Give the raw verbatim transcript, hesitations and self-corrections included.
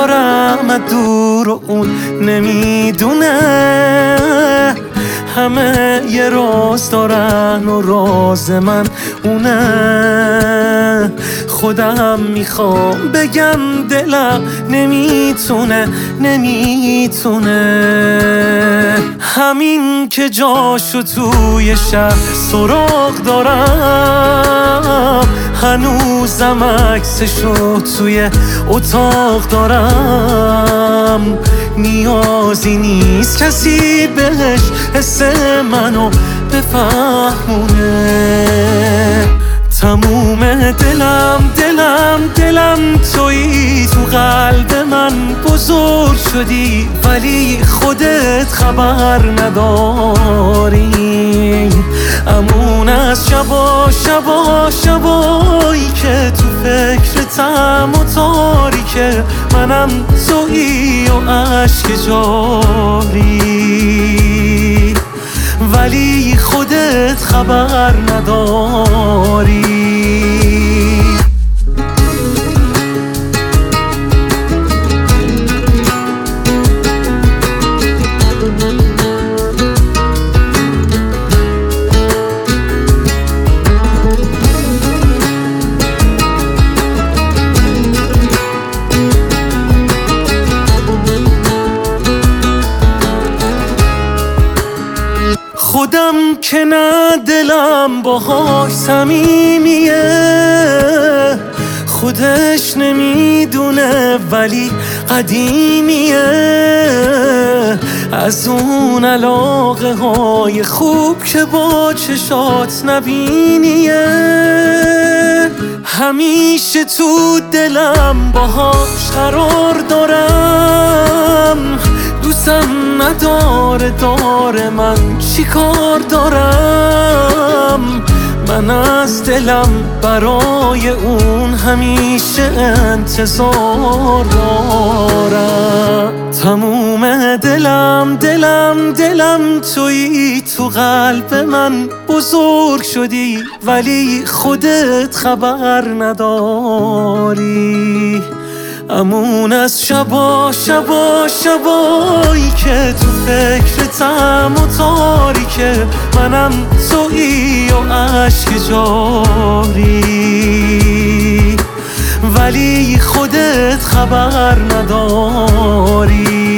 دارم دور و اون نمیدونه. همه یه راز دارن و راز من اونه. خودم میخوام بگم دلم نمیتونه نمیتونه. همین که جاشو توی شب سراغ دارم، هنوزم عکسشو توی اتاق دارم. نیازی نیست کسی بهش حس منو بفهمونه. تموم دلم دلم دلم تویی، تو قلب من بزرگ شدی ولی خودت خبر نداری. امون از شبا شبا شبایی که تو فکرتم و تاریکه، منم تویی و عشق جاری ولی خودت خبر نداری. خودم که نه دلم باهاش صمیمیه، خودش نمیدونه ولی قدیمیه. از اون علاقه های خوب که با چشات نبینیه. همیشه تو دلم باهاش قرار دارم، دوستم نداره داره من چی کار دارم. من از دلم برای اون همیشه انتظار دارم. تموم دلم دلم دلم تویی، تو قلب من بزرگ شدی ولی خودت خبر نداری. امون از شبا شبا شبایی که تو فکرتم و تاریکه، منم تویی و عشق جاری ولی خودت خبر نداری.